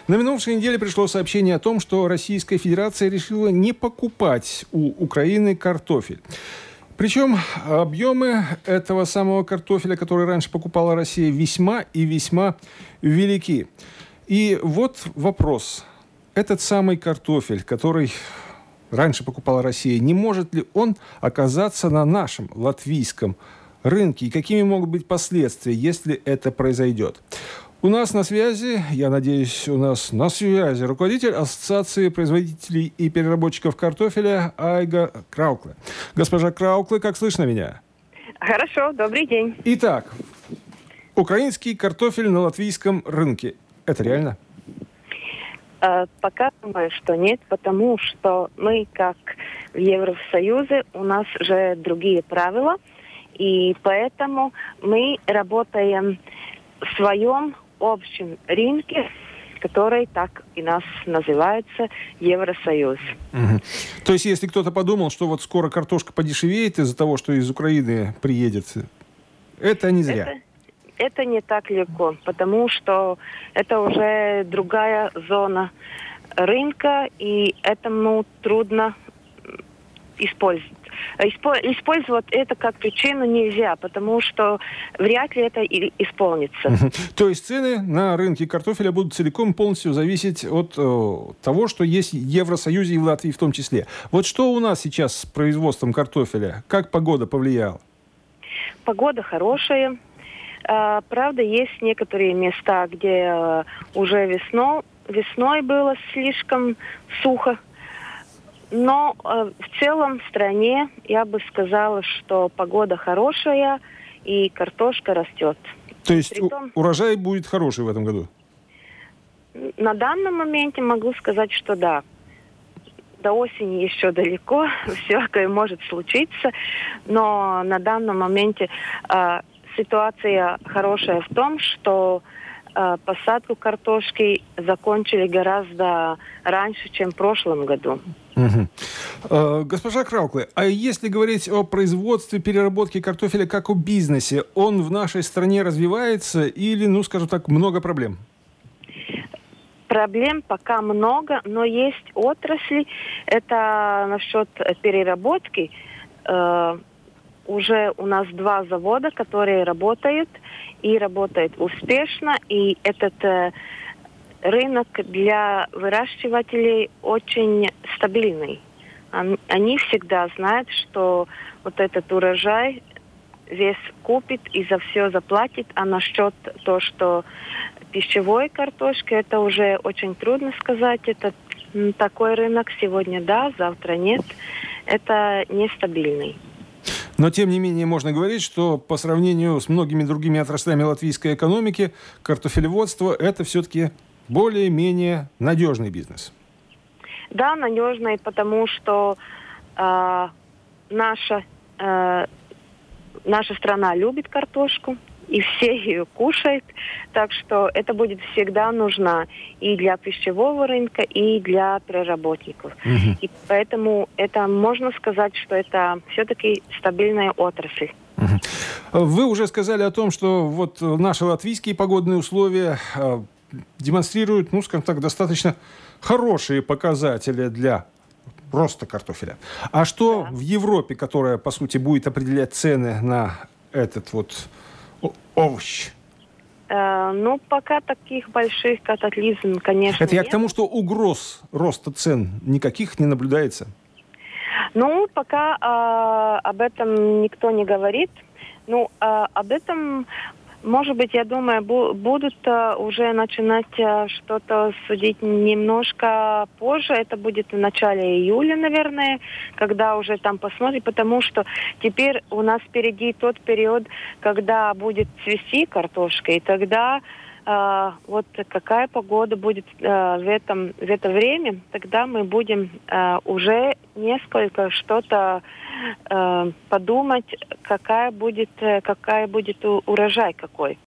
На минувшей неделе пришло сообщение о том, что Российская Федерация решила не покупать у Украины картофель. Причем объемы этого самого картофеля, который раньше покупала Россия, весьма и весьма велики. И вот вопрос. Этот самый картофель, который раньше покупала Россия, не может ли он оказаться на нашем латвийском рынке? И какими могут быть последствия, если это произойдет? У нас на связи, я надеюсь, руководитель Ассоциации производителей и переработчиков картофеля Айга Краукле. Госпожа Краукле, как слышно меня? Хорошо, добрый день. Итак, украинский картофель на латвийском рынке. Это реально? Пока думаю, что нет, потому что мы, как в Евросоюзе, у нас же другие правила, и поэтому мы работаем в своем общем рынке, который так и нас называется Евросоюз. Угу. То есть, если кто-то подумал, что вот скоро картошка подешевеет из-за того, что из Украины приедет, это не зря. Это не так легко, потому что это уже другая зона рынка, и этому трудно использовать. Использовать это как причину нельзя, потому что вряд ли это исполнится. То есть цены на рынке картофеля будут целиком полностью зависеть от того, что есть в Евросоюзе и в Латвии в том числе. Вот что у нас сейчас с производством картофеля? Как погода повлияла? Погода хорошая. Правда, есть некоторые места, где уже весной было слишком сухо. Но в целом в стране я бы сказала, что погода хорошая и картошка растет. То есть урожай будет хороший в этом году? На данном моменте могу сказать, что да. До осени еще далеко, всякое может случиться, но на данном моменте ситуация хорошая в том, что посадку картошки закончили гораздо раньше, чем в прошлом году. Угу. Госпожа Краукле, а если говорить о производстве, переработке картофеля как о бизнесе, он в нашей стране развивается или, скажем так, много проблем? Проблем пока много, но есть отрасли. Это насчет переработки. Уже у нас 2 завода, которые работают и работают успешно. И этот рынок для выращивателей очень стабильный. Они всегда знают, что вот этот урожай весь купит и за все заплатит. А насчет того, что пищевой картошки, это уже очень трудно сказать. Это такой рынок сегодня да, завтра нет. Это нестабильный. Но, тем не менее, можно говорить, что по сравнению с многими другими отраслями латвийской экономики, картофелеводство – это все-таки более-менее надежный бизнес. Да, надежный, потому что наша страна любит картошку, и все ее кушают, так что это будет всегда нужно и для пищевого рынка, и для переработников. Угу. И поэтому это можно сказать, что это все-таки стабильная отрасль. Угу. Вы уже сказали о том, что вот наши латвийские погодные условия демонстрируют, скажем так, достаточно хорошие показатели для роста картофеля. А что в Европе, которая, по сути, будет определять цены на этот вот овощ? Пока таких больших катаклизм, конечно, это я нет. к тому, что угроз роста цен никаких не наблюдается. Пока об этом никто не говорит. Об этом, может быть, я думаю, будут уже начинать что-то судить немножко позже. Это будет в начале июля, наверное, когда уже там посмотрим, потому что теперь у нас впереди тот период, когда будет цвести картошка, и тогда вот какая погода будет в это время, тогда мы будем уже несколько что-то подумать, какая будет урожай какой.